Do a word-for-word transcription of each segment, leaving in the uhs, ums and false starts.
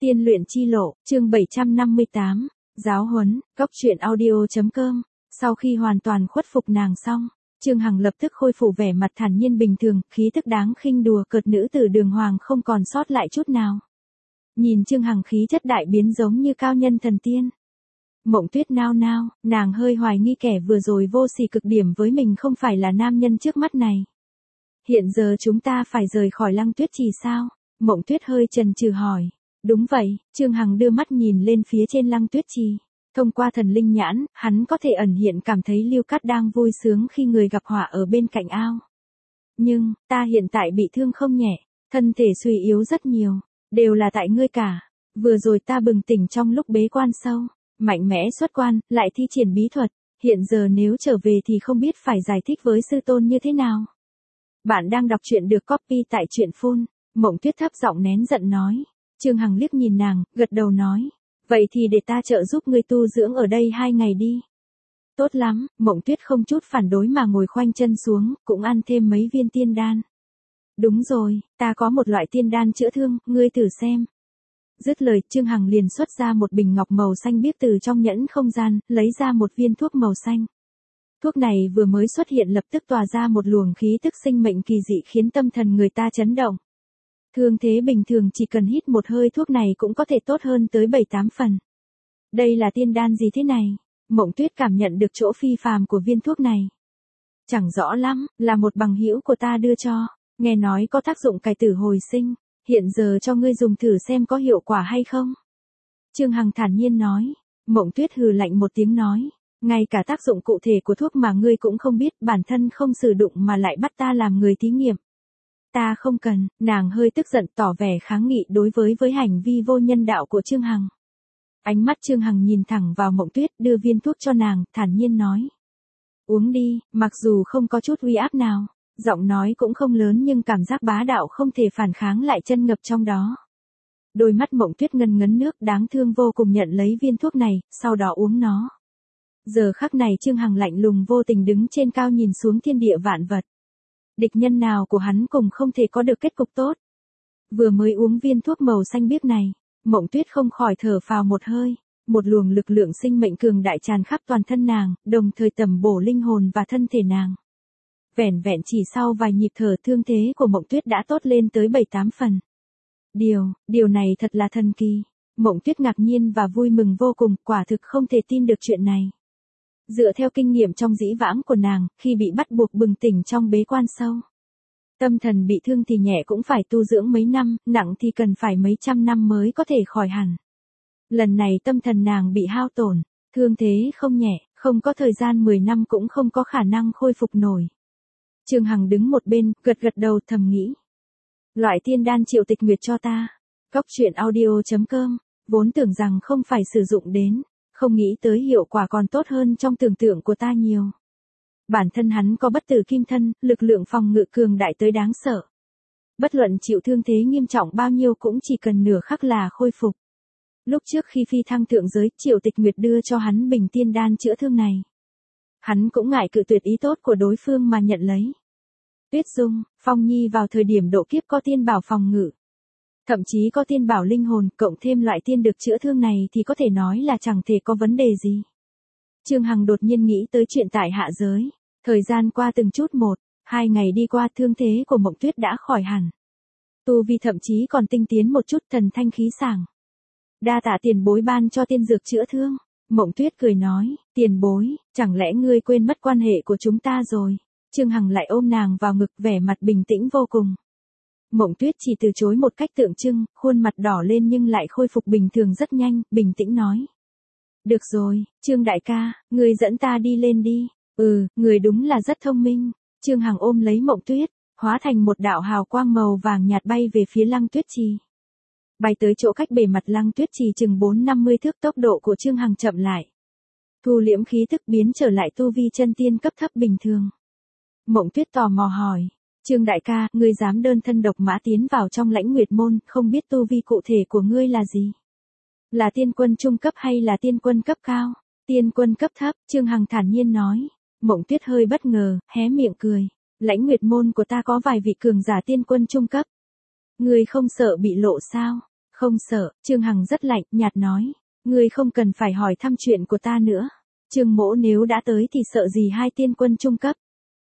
Tiên luyện chi lộ, chương bảy trăm năm mươi tám, giáo huấn, cốc truyện audio.com. Sau khi hoàn toàn khuất phục nàng xong, Trương Hằng lập tức khôi phục vẻ mặt thản nhiên bình thường, khí tức đáng khinh đùa cợt nữ tử Đường Hoàng không còn sót lại chút nào. Nhìn Trương Hằng khí chất đại biến giống như cao nhân thần tiên. Mộng Tuyết nao nao, nàng hơi hoài nghi kẻ vừa rồi vô sỉ cực điểm với mình không phải là nam nhân trước mắt này. Hiện giờ chúng ta phải rời khỏi Lăng Tuyết Trì sao? Mộng Tuyết hơi chần chừ hỏi. Đúng vậy, Trương Hằng đưa mắt nhìn lên phía trên Lăng Tuyết Trì. Thông qua thần linh nhãn, hắn có thể ẩn hiện cảm thấy Lưu Cát đang vui sướng khi người gặp họa ở bên cạnh ao. Nhưng, ta hiện tại bị thương không nhẹ, thân thể suy yếu rất nhiều, đều là tại ngươi cả. Vừa rồi ta bừng tỉnh trong lúc bế quan sâu, mạnh mẽ xuất quan, lại thi triển bí thuật, hiện giờ nếu trở về thì không biết phải giải thích với sư tôn như thế nào. Bạn đang đọc truyện được copy tại truyện phun. Mộng Tuyết thấp giọng nén giận nói. Trương Hằng liếc nhìn nàng, gật đầu nói. Vậy thì để ta trợ giúp ngươi tu dưỡng ở đây hai ngày đi. Tốt lắm, Mộng Tuyết không chút phản đối mà ngồi khoanh chân xuống, cũng ăn thêm mấy viên tiên đan. Đúng rồi, ta có một loại tiên đan chữa thương, ngươi thử xem. Dứt lời, Trương Hằng liền xuất ra một bình ngọc màu xanh biếc từ trong nhẫn không gian, lấy ra một viên thuốc màu xanh. Thuốc này vừa mới xuất hiện lập tức tỏa ra một luồng khí tức sinh mệnh kỳ dị khiến tâm thần người ta chấn động. Thương thế bình thường chỉ cần hít một hơi thuốc này cũng có thể tốt hơn tới bảy tám phần. Đây là tiên đan gì thế này? Mộng Tuyết cảm nhận được chỗ phi phàm của viên thuốc này. Chẳng rõ lắm, là một bằng hữu của ta đưa cho, nghe nói có tác dụng cải tử hồi sinh, hiện giờ cho ngươi dùng thử xem có hiệu quả hay không. Trương Hằng thản nhiên nói. Mộng Tuyết hừ lạnh một tiếng nói. Ngay cả tác dụng cụ thể của thuốc mà ngươi cũng không biết, bản thân không sử dụng mà lại bắt ta làm người thí nghiệm. Ta không cần, nàng hơi tức giận tỏ vẻ kháng nghị đối với với hành vi vô nhân đạo của Trương Hằng. Ánh mắt Trương Hằng nhìn thẳng vào Mộng Tuyết, đưa viên thuốc cho nàng, thản nhiên nói. Uống đi, mặc dù không có chút uy áp nào, giọng nói cũng không lớn nhưng cảm giác bá đạo không thể phản kháng lại chân ngập trong đó. Đôi mắt Mộng Tuyết ngân ngấn nước đáng thương vô cùng nhận lấy viên thuốc này, sau đó uống nó. Giờ khắc này Trương Hằng lạnh lùng vô tình đứng trên cao nhìn xuống thiên địa vạn vật. Địch nhân nào của hắn cùng không thể có được kết cục tốt. Vừa mới uống viên thuốc màu xanh biếc này, Mộng Tuyết không khỏi thở phào một hơi, một luồng lực lượng sinh mệnh cường đại tràn khắp toàn thân nàng, đồng thời tầm bổ linh hồn và thân thể nàng. Vẻn vẹn chỉ sau vài nhịp thở thương thế của Mộng Tuyết đã tốt lên tới bảy tám phần. Điều, điều này thật là thần kỳ. Mộng Tuyết ngạc nhiên và vui mừng vô cùng, quả thực không thể tin được chuyện này. Dựa theo kinh nghiệm trong dĩ vãng của nàng, khi bị bắt buộc bừng tỉnh trong bế quan sâu. Tâm thần bị thương thì nhẹ cũng phải tu dưỡng mấy năm, nặng thì cần phải mấy trăm năm mới có thể khỏi hẳn. Lần này tâm thần nàng bị hao tổn, thương thế không nhẹ, không có thời gian mười năm cũng không có khả năng khôi phục nổi. Trương Hằng đứng một bên, gật gật đầu thầm nghĩ. Loại tiên đan Triệu Tịch Nguyệt cho ta. Cốc truyện audio.com, vốn tưởng rằng không phải sử dụng đến. Không nghĩ tới hiệu quả còn tốt hơn trong tưởng tượng của ta nhiều. Bản thân hắn có bất tử kim thân, lực lượng phòng ngự cường đại tới đáng sợ. Bất luận chịu thương thế nghiêm trọng bao nhiêu cũng chỉ cần nửa khắc là khôi phục. Lúc trước khi phi thăng thượng giới, Triệu Tịch Nguyệt đưa cho hắn bình tiên đan chữa thương này. Hắn cũng ngại cự tuyệt ý tốt của đối phương mà nhận lấy. Tuyết Dung, Phong Nhi vào thời điểm độ kiếp có tiên bảo phòng ngự. Thậm chí có tiên bảo linh hồn, cộng thêm loại tiên được chữa thương này thì có thể nói là chẳng thể có vấn đề gì. Trương Hằng đột nhiên nghĩ tới chuyện tại hạ giới. Thời gian qua từng chút một, hai ngày đi qua thương thế của Mộng Tuyết đã khỏi hẳn. Tu vi thậm chí còn tinh tiến một chút, thần thanh khí sảng. Đa tạ tiền bối ban cho tiên dược chữa thương. Mộng Tuyết cười nói, tiền bối, chẳng lẽ ngươi quên mất quan hệ của chúng ta rồi. Trương Hằng lại ôm nàng vào ngực vẻ mặt bình tĩnh vô cùng. Mộng Tuyết chỉ từ chối một cách tượng trưng, khuôn mặt đỏ lên nhưng lại khôi phục bình thường rất nhanh, bình tĩnh nói. Được rồi, Trương đại ca, người dẫn ta đi lên đi. Ừ, người đúng là rất thông minh. Trương Hằng ôm lấy Mộng Tuyết, hóa thành một đạo hào quang màu vàng nhạt bay về phía Lăng Tuyết Trì. Bay tới chỗ cách bề mặt Lăng Tuyết Trì chừng bốn năm mươi thước, tốc độ của Trương Hằng chậm lại. Thu liễm khí tức biến trở lại tu vi chân tiên cấp thấp bình thường. Mộng Tuyết tò mò hỏi. Trương đại ca, ngươi dám đơn thân độc mã tiến vào trong Lãnh Nguyệt môn, không biết tu vi cụ thể của ngươi là gì? Là tiên quân trung cấp hay là tiên quân cấp cao? Tiên quân cấp thấp, Trương Hằng thản nhiên nói. Mộng Tuyết hơi bất ngờ, hé miệng cười. Lãnh Nguyệt môn của ta có vài vị cường giả tiên quân trung cấp. Ngươi không sợ bị lộ sao? Không sợ, Trương Hằng rất lạnh, nhạt nói. Ngươi không cần phải hỏi thăm chuyện của ta nữa. Trương mỗ nếu đã tới thì sợ gì hai tiên quân trung cấp.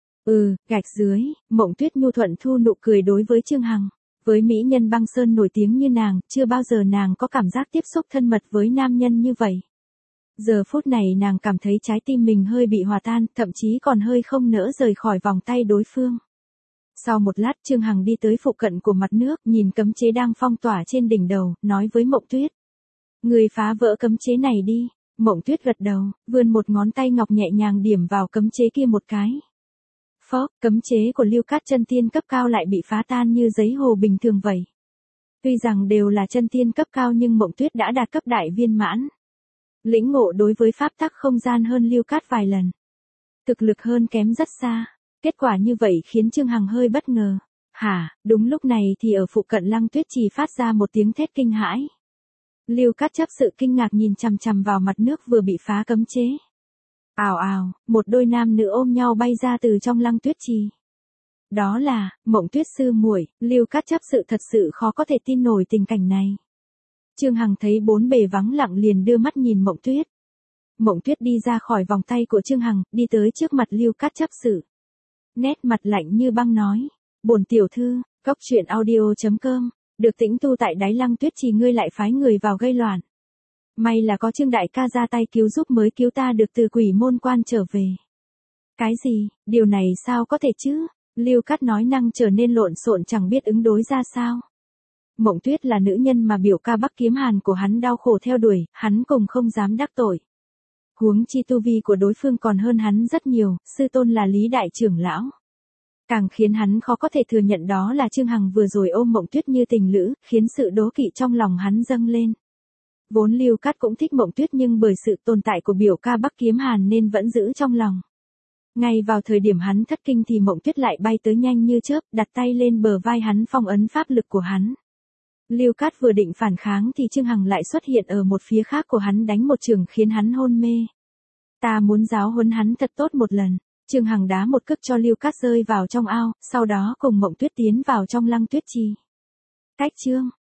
Ừ, gạch dưới, Mộng Tuyết nhu thuận thu nụ cười đối với Trương Hằng. Với mỹ nhân băng sơn nổi tiếng như nàng, chưa bao giờ nàng có cảm giác tiếp xúc thân mật với nam nhân như vậy. Giờ phút này nàng cảm thấy trái tim mình hơi bị hòa tan, thậm chí còn hơi không nỡ rời khỏi vòng tay đối phương. Sau một lát Trương Hằng đi tới phụ cận của mặt nước, nhìn cấm chế đang phong tỏa trên đỉnh đầu, nói với Mộng Tuyết. Người phá vỡ cấm chế này đi. Mộng Tuyết gật đầu, vươn một ngón tay ngọc nhẹ nhàng điểm vào cấm chế kia một cái. Phốc, cấm chế của Lưu Cát chân tiên cấp cao lại bị phá tan như giấy hồ bình thường vậy. Tuy rằng đều là chân tiên cấp cao nhưng Mộng Tuyết đã đạt cấp đại viên mãn. Lĩnh ngộ đối với pháp tắc không gian hơn Lưu Cát vài lần. Thực lực hơn kém rất xa. Kết quả như vậy khiến Trương Hằng hơi bất ngờ. Hả, đúng lúc này thì ở phụ cận Lăng Tuyết Trì phát ra một tiếng thét kinh hãi. Lưu Cát chấp sự kinh ngạc nhìn chằm chằm vào mặt nước vừa bị phá cấm chế. Ào ào, một đôi nam nữ ôm nhau bay ra từ trong Lăng Tuyết Trì. Đó là, Mộng Tuyết sư muội. Lưu Cát chấp sự thật sự khó có thể tin nổi tình cảnh này. Trương Hằng thấy bốn bề vắng lặng liền đưa mắt nhìn Mộng Tuyết. Mộng Tuyết đi ra khỏi vòng tay của Trương Hằng, đi tới trước mặt Lưu Cát chấp sự. Nét mặt lạnh như băng nói. Bổn tiểu thư, cốc truyện audio chấm com, được tĩnh tu tại đáy Lăng Tuyết Trì ngươi lại phái người vào gây loạn. May là có Trương đại ca ra tay cứu giúp mới cứu ta được từ quỷ môn quan trở về. Cái gì, điều này sao có thể chứ? Lưu Cát nói năng trở nên lộn xộn chẳng biết ứng đối ra sao. Mộng Tuyết là nữ nhân mà biểu ca Bắc Kiếm Hàn của hắn đau khổ theo đuổi, hắn cùng không dám đắc tội. Huống chi tu vi của đối phương còn hơn hắn rất nhiều, sư tôn là Lý đại trưởng lão. Càng khiến hắn khó có thể thừa nhận đó là Trương Hằng vừa rồi ôm Mộng Tuyết như tình lữ, khiến sự đố kỵ trong lòng hắn dâng lên. Vốn Lưu Cát cũng thích Mộng Tuyết nhưng bởi sự tồn tại của biểu ca Bắc Kiếm Hàn nên vẫn giữ trong lòng. Ngay vào thời điểm hắn thất kinh thì Mộng Tuyết lại bay tới nhanh như chớp, đặt tay lên bờ vai hắn phong ấn pháp lực của hắn. Lưu Cát vừa định phản kháng thì Trương Hằng lại xuất hiện ở một phía khác của hắn đánh một chưởng khiến hắn hôn mê. Ta muốn giáo huấn hắn thật tốt một lần. Trương Hằng đá một cước cho Lưu Cát rơi vào trong ao, sau đó cùng Mộng Tuyết tiến vào trong Lăng Tuyết Trì. Cách chương